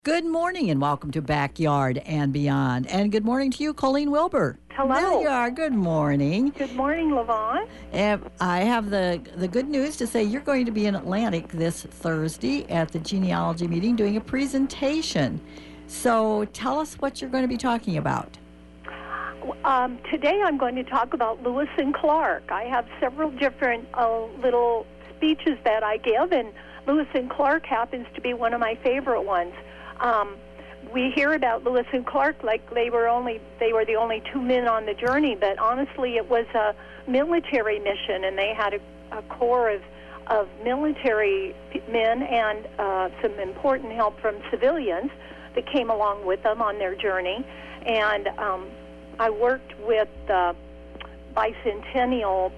Good morning and welcome to Backyard and Beyond. And good morning to you, Colleen Wilbur. Hello. There you are. Good morning. Good morning, Levon. And I have the good news to say you're going to be in Atlantic this Thursday at the genealogy meeting doing a presentation. So tell us what you're going to be talking about. Today I'm going to talk about Lewis and Clark. I have several different little speeches that I give, and Lewis and Clark happens to be one of my favorite ones. We hear about Lewis and Clark like they were the only two men on the journey, but honestly it was a military mission, and they had a corps of military men and some important help from civilians that came along with them on their journey. And I worked with the bicentennial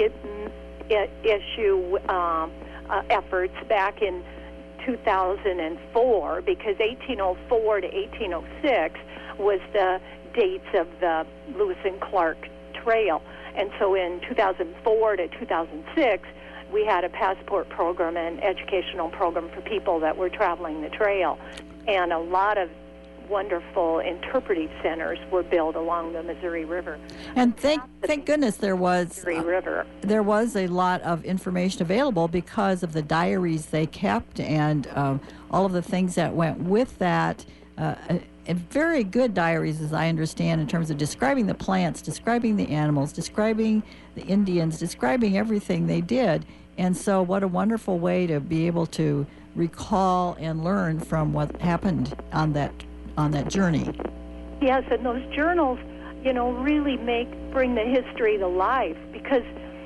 issue efforts back in 2004, because 1804 to 1806 was the dates of the Lewis and Clark Trail. And so in 2004 to 2006, we had a passport program and educational program for people that were traveling the trail. And a lot of wonderful interpretive centers were built along the Missouri River. And thank goodness there was a lot of information available because of the diaries they kept and all of the things that went with that. And very good diaries, as I understand, in terms of describing the plants, describing the animals, describing the Indians, describing everything they did. And so what a wonderful way to be able to recall and learn from what happened on that journey. Yes, and those journals, really bring the history to life, because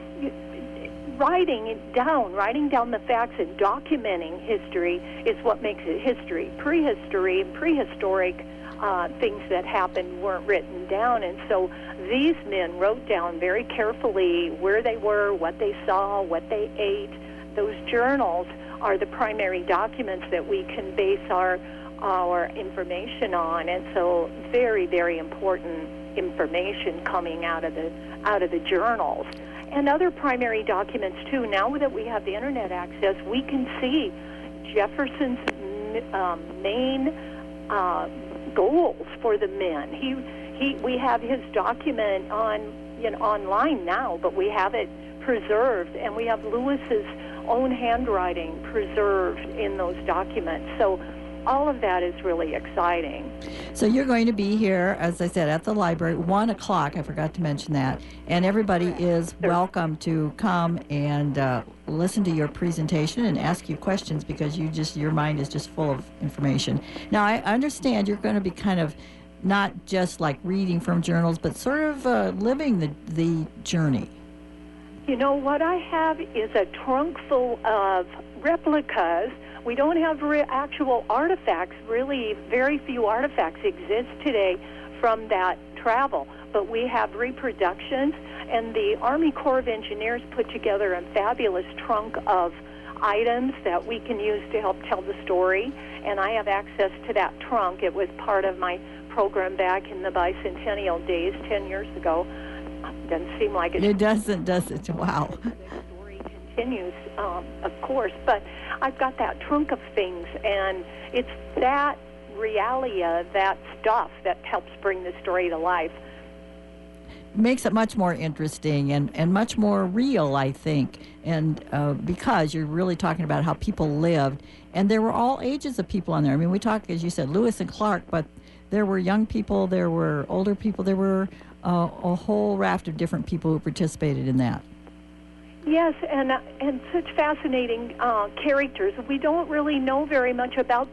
writing down the facts and documenting history is what makes it history. Prehistory and prehistoric things that happened weren't written down, and so these men wrote down very carefully where they were, what they saw, what they ate. Those journals are the primary documents that we can base our information on, and so very, very important information coming out of the journals. And other primary documents too. Now that we have the internet access, we can see Jefferson's main goals for the men. We have his document online now, but we have it preserved, and we have Lewis's own handwriting preserved in those documents. So all of that is really exciting. So you're going to be here, as I said, at the library, 1 o'clock. I forgot to mention that. And everybody is welcome to come and listen to your presentation and ask you questions, because your mind is just full of information. Now, I understand you're going to be kind of not just like reading from journals, but sort of living the journey. What I have is a trunk full of replicas. We don't have actual artifacts. Really, very few artifacts exist today from that travel. But we have reproductions, and the Army Corps of Engineers put together a fabulous trunk of items that we can use to help tell the story. And I have access to that trunk. It was part of my program back in the bicentennial days 10 years ago. Doesn't seem like it. It doesn't, does it? Wow. Continues, of course, but I've got that trunk of things, and it's that realia, that stuff that helps bring the story to life. Makes it much more interesting and much more real, I think, and because you're really talking about how people lived, and there were all ages of people on there. I mean, we talk, as you said, Lewis and Clark, but there were young people, there were older people, there were a whole raft of different people who participated in that. Yes, and such fascinating characters. We don't really know very much about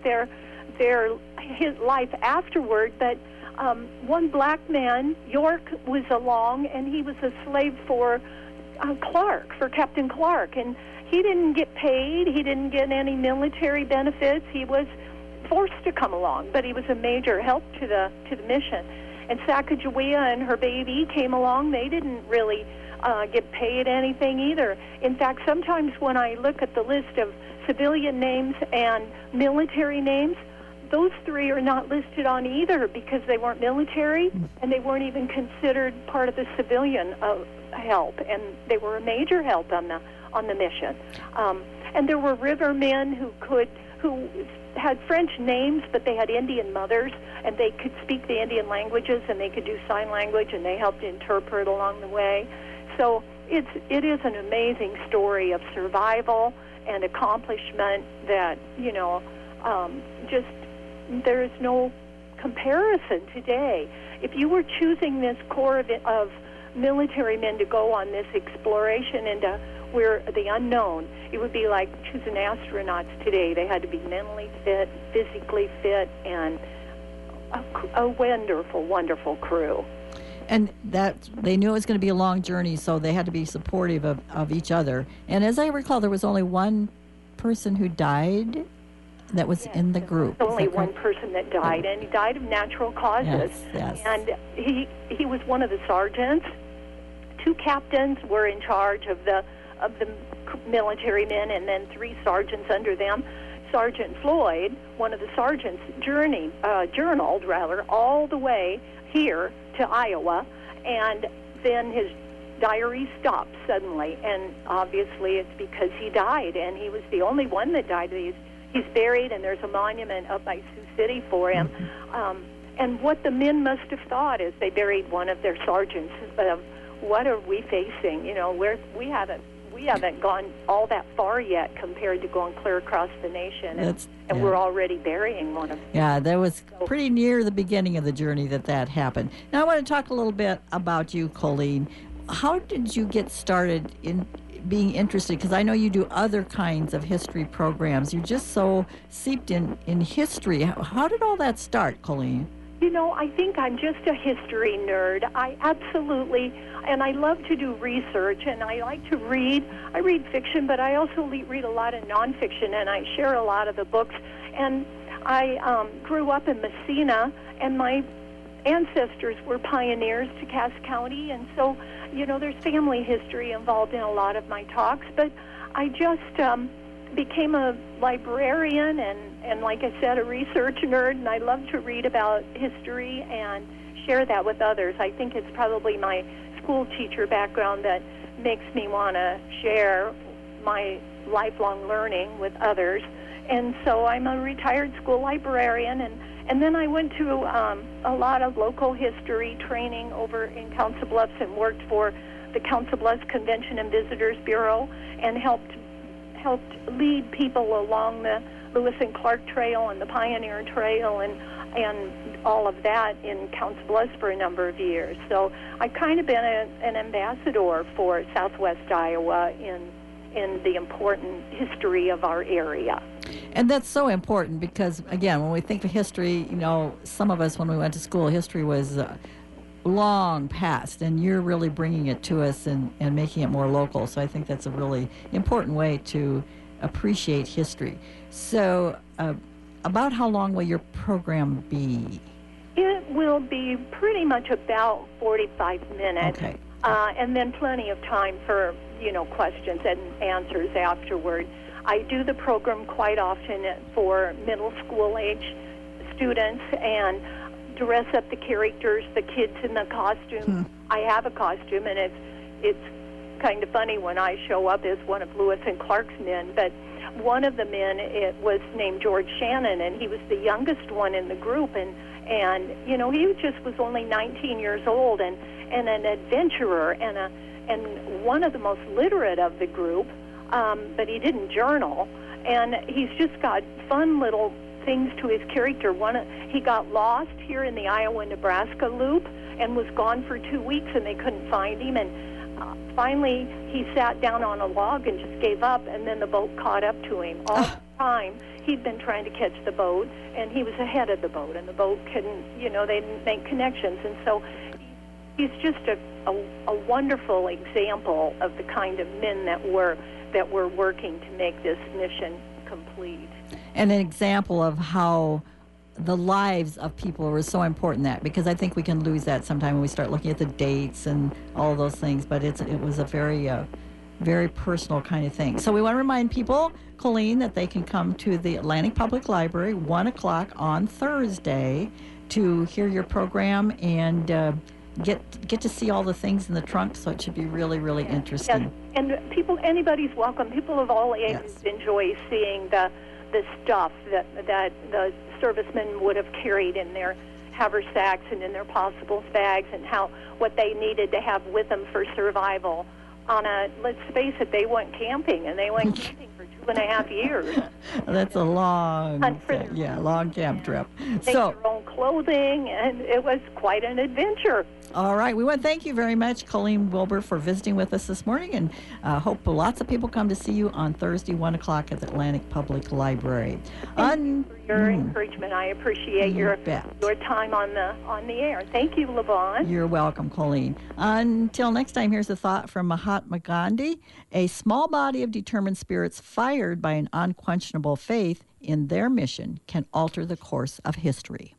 his life afterward, but one black man, York, was along, and he was a slave for Captain Clark, and he didn't get paid. He didn't get any military benefits. He was forced to come along, but he was a major help to the mission. And Sacagawea and her baby came along. They didn't really get paid anything either. In fact, sometimes when I look at the list of civilian names and military names, those three are not listed on either because they weren't military and they weren't even considered part of the civilian help, and they were a major help on the mission. And there were rivermen who had French names, but they had Indian mothers, and they could speak the Indian languages, and they could do sign language, and they helped interpret along the way. So it is an amazing story of survival and accomplishment that, just there's no comparison today. If you were choosing this corps of military men to go on this exploration into where the unknown, it would be like choosing astronauts today. They had to be mentally fit, physically fit, and a wonderful, wonderful crew. And that they knew it was going to be a long journey, so they had to be supportive of each other. And as I recall, there was only one person who died that was in the group. Only one person that died, and he died of natural causes. Yes. And he was one of the sergeants. 2 captains were in charge of the military men, and then 3 sergeants under them. Sergeant Floyd, one of the sergeants, journaled all the way here to Iowa, and then his diary stopped suddenly, and obviously it's because he died, and he was the only one that died. He's buried, and there's a monument up by Sioux City for him. And what the men must have thought as they buried one of their sergeants, what are we facing? We haven't gone all that far yet compared to going clear across the nation, and we're already burying one of them. Yeah, that was pretty near the beginning of the journey that happened. Now I want to talk a little bit about you, Colleen. How did you get started in being interested? Because I know you do other kinds of history programs. You're just so seeped in history. How did all that start, Colleen? I think I'm just a history nerd. I absolutely, and I love to do research, and I like to read. I read fiction, but I also read a lot of nonfiction, and I share a lot of the books. And I grew up in Messina, and my ancestors were pioneers to Cass County, and so, there's family history involved in a lot of my talks. But I just became a librarian and like I said, a research nerd, and I love to read about history and share that with others. I think it's probably my school teacher background that makes me want to share my lifelong learning with others. And so I'm a retired school librarian, and then I went to a lot of local history training over in Council Bluffs and worked for the Council Bluffs Convention and Visitors Bureau and helped lead people along the Lewis and Clark Trail and the Pioneer Trail and all of that in Council Bluffs for a number of years. So I've kind of been an ambassador for Southwest Iowa in the important history of our area. And that's so important because, again, when we think of history, some of us, when we went to school, history was long past, and you're really bringing it to us and making it more local. So I think that's a really important way to appreciate history. So about how long will your program be? It will be pretty much about 45 minutes. Okay. And then plenty of time for, questions and answers afterward. I do the program quite often for middle school age students and dress up the characters, the kids in the costume. I have a costume, and it's kind of funny when I show up as one of Lewis and Clark's men, but one of the men, it was named George Shannon, and he was the youngest one in the group, and he just was only 19 years old and an adventurer and one of the most literate of the group, but he didn't journal, and he's just got fun little things to his character. He got lost here in the Iowa-Nebraska loop and was gone for 2 weeks, and they couldn't find him, and finally he sat down on a log and just gave up, and then the boat caught up to him. All the time he'd been trying to catch the boat, and he was ahead of the boat, and the boat couldn't, they didn't make connections, and so he's just a wonderful example of the kind of men that were working to make this mission complete. And an example of how the lives of people were so important, that because I think we can lose that sometime when we start looking at the dates and all those things, but it was a very personal kind of thing. So we want to remind people, Colleen, that they can come to the Atlantic Public Library 1 o'clock on Thursday to hear your program and get to see all the things in the trunk, so it should be really, really interesting. Yes. And anybody's welcome. People of all ages enjoy seeing the the stuff that the servicemen would have carried in their haversacks and in their possibles bags, and what they needed to have with them for survival. Let's face it, they went camping, and they went camping for 2.5 years. That's a long camp trip. Make their own clothing, and it was quite an adventure. All right. We want to thank you very much, Colleen Wilbur, for visiting with us this morning, and hope lots of people come to see you on Thursday, 1 o'clock at the Atlantic Public Library. Thank you for your encouragement. I appreciate your time on the air. Thank you, Levon. You're welcome, Colleen. Until next time, here's a thought from Mahatma Gandhi. A small body of determined spirits fired by an unquestionable faith in their mission can alter the course of history.